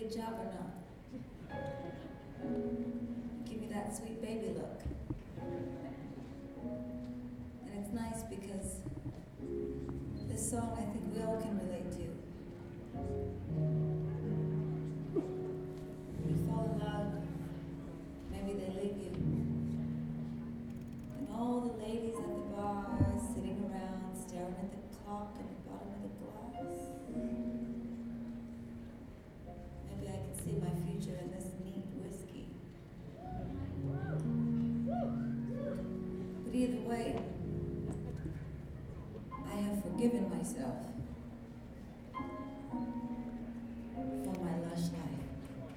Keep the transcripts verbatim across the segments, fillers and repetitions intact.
good job or not? Give me that sweet baby look. And it's nice because this song I think we all can relate to. You fall in love, maybe they leave you. And all the ladies at the bar sitting around staring at the clock at the bottom of the glass. Maybe I can see my future in this neat whiskey. But either way, I have forgiven myself for my lush life.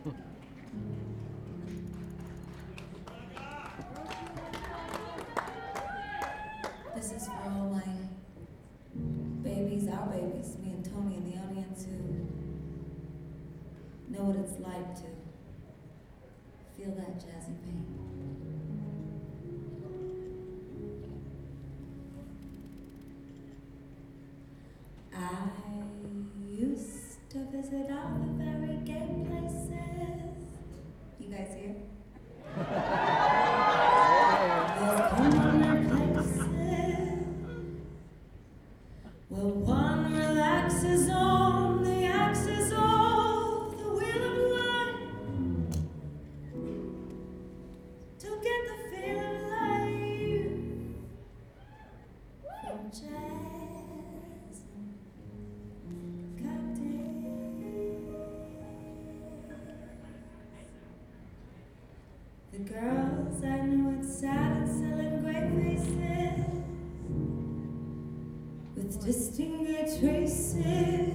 This is for all my babies, our babies, me and Tony in the audience who know what it's like to feel that jazzy pain. I used to visit all the very gay places. You guys here? Those corner places where one relaxes on the axis of the wheel of life to get the feel of life from jazz and cocktails. The girls I knew had sat and selling great faces with distinguished traces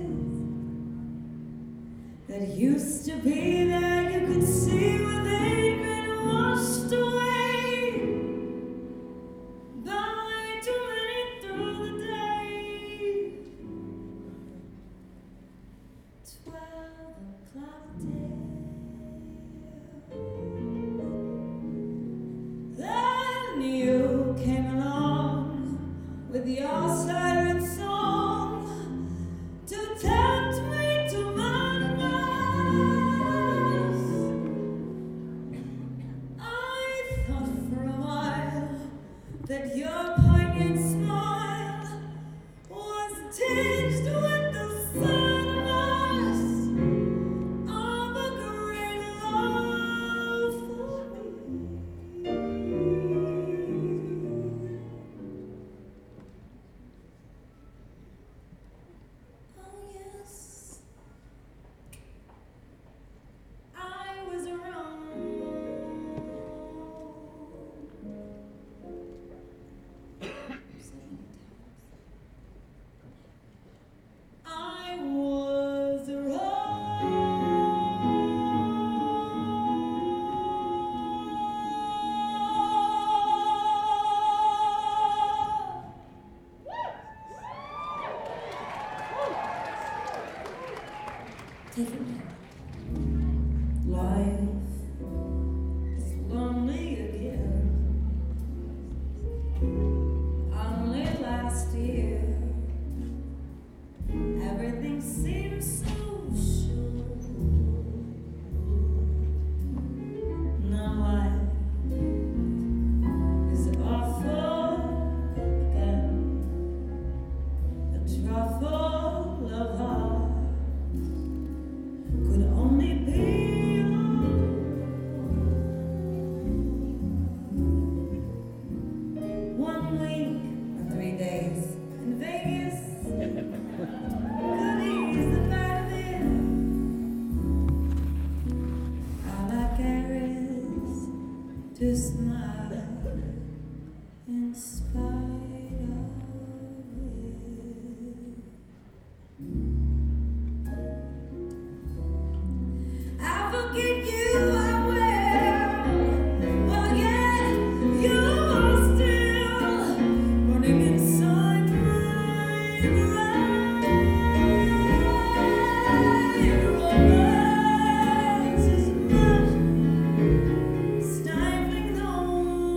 that used to be there. You could see where they'd been washed away by too many through the day. Twelve o'clock till then you came along with your siren song to tempt me to madness. I thought for a while that your poignant smile was tinged with the sadness of a great love for me. Oh yes, I was wrong. I was wrong. Take it now. Life is lonely again. Only last year, everything seems so sure. Now life is awful again. A truffle of heart could only be one week or three days in Vegas could ease the bad of it. All I care is to smile in spite of it. I forget you, I will. But yet you are still running inside my brain. Romance is much stifling though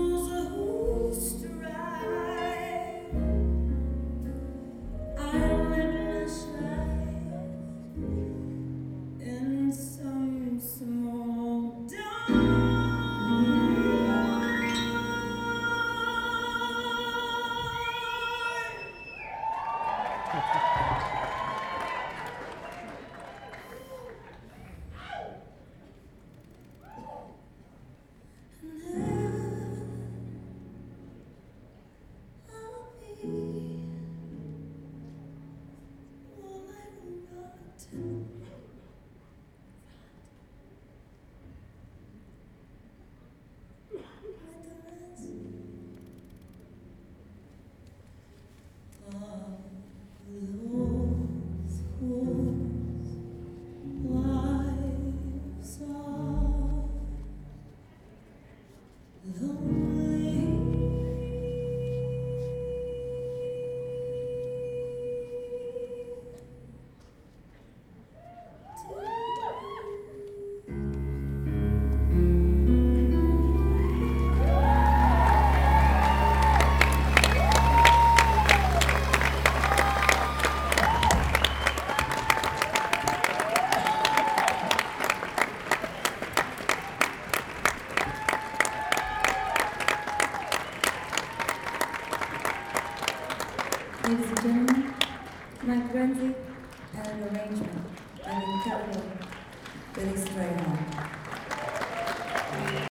Ladies and gentlemen, Mike Renzi and an arrangement by the incredible Billy Strayhorn.